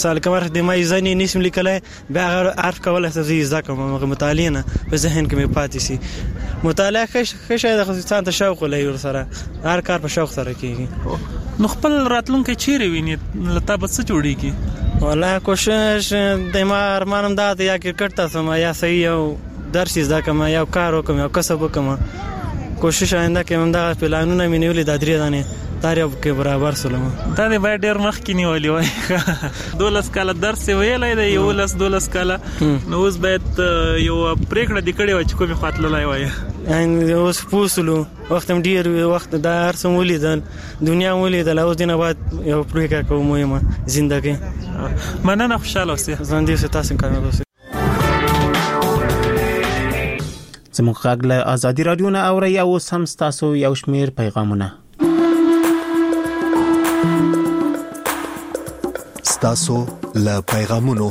سال کمر د ما ځنې نسم لیکلای بیا عارف کولای څه زده کوم مطالعه نه په ذهن کې مې پاتې سي. مطالعه ښه شی د انسان ته شوق لري ورسره هر کار په شوق سره کیږي. نو خپل راتلونکی چیرې ویني لته به څه جوړیږي؟ والله کوشش د ما ارمانم دا دی یا کرکټ ته سم یا صحیح یو درس زده کوم یا کار وکم یا کسب وکم. کوشش آینده کې هم دا پلانونه مې نیولې د درې دانې تاریخ کې برابر سلام دا نه باید ډیر مخکې نیولې وای. 12 کاله درس ویلای دی 12 کاله نو اوس باید یو پریکړه د کړي و چې کومه خاطلای وای. ان اوس پوسلو وخت هم ډیر وخت د ارسم ولیدل دنیا ولیدل اوس دینه بعد یو پریکړه کوم مهمه ژوندۍ. مننه خوشاله اوسئ. ژوندۍ اوسئ تاسو کامیاب اوسئ. زموږ غږ له ازادي رادیو نه اوري او سم تاسو یو شمیر پیغامونه تاسو له پیغامونو.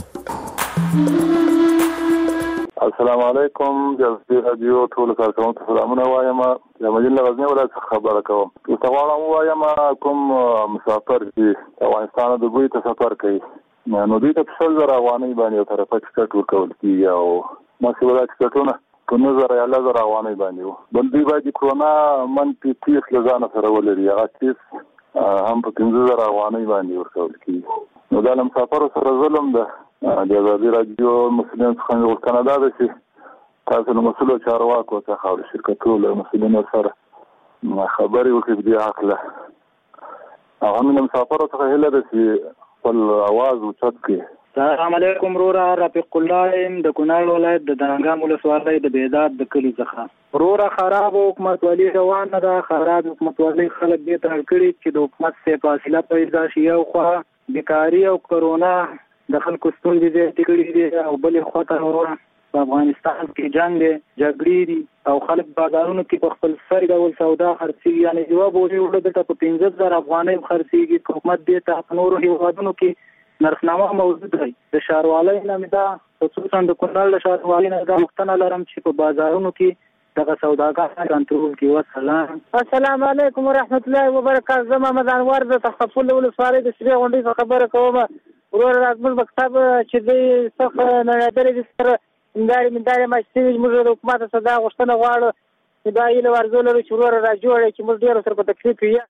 السلام علیکم جزیره رادیو ټول کارکونکو ته سلامونه وایم. د مدینه غزنی ولایت څخه خبره کوم. تاسو غواړم وایم کوم مسافر چې افغانستان د دوی ته سفر کوي نو دوی ته په 100,000 افغانۍ باندې یو طرفه ټکټ ورکول کیږي او مسؤلیت ټکټونه په 9,000 افغانۍ باندې بل دوی باید کرونا منفي 30 لزانه سره ولري هغه 30 هم په 15,000 افغانۍ باندې ورکول کیږي. نو دا مسافر سره ظلم ده. د ازادي رادیو مسؤلین څخه غوښتنه ده چې تاسو له مسؤلو چارواکو څخه او شرکتونو له مسؤلینو سره خبرې وکړئ په دې حق له هغه من مسافر څخه هله ده چې خپل आवाज اوچت کړي. السلام علیکم رورا رفیق الله د کونړ ولایت د دانګام ولسوالۍ د بیداد د کلی څخه. رورا خراب حکومت والی روانه ده. خراب حکومت والی خلک دې ته کړي چې د حکومت څخه فاصله پیدا شي او خو بیکاری او کرونا د خلکو ستونزې دې کړي دي او بل خطر ورونه په افغانستان کې جنگ دی جګړې دي او خلک بازارونو کې په خپل سر ډول سودا خرڅي یعنی جواب وړي د په 15,000 افغانۍ خرڅيږي. حکومت دې ته نورو هیوادونو کې نرخنامه موجود دی. د شاروالۍ نامې دا خصوصا د کونړ له شاروالۍ نه دا مختنه لرم چې په بازارونو کې دغه سوداګر کنټرول کې. والسلام. السلام علیکم ورحمت الله وبرکاته. زما مدان ورده تخفل ولسوالۍ د شری غونډې څخه خبره کوم. ورور راځم مکتب چې د څخه نه درې سره انداري ماشتي موږ د حکومت صدا غوښتنه غواړو چې دا یې ورزول لري چې ورور را جوړ چې موږ ډیر سره په تکلیف یو.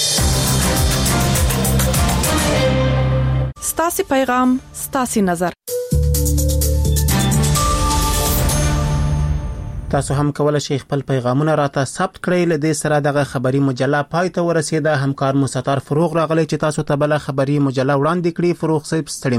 ستاسي پیغام ستاسي نظر. تاسو هم کولای شئ خپل پیغامونه راته ثبت کړئ. له دې سره دغه خبری مجله پای ته ورسیده. همکار مستطار فروغ راغلی چې تاسو ته بل خبری مجله وړاندې کړي. فروغ صاحب ستړي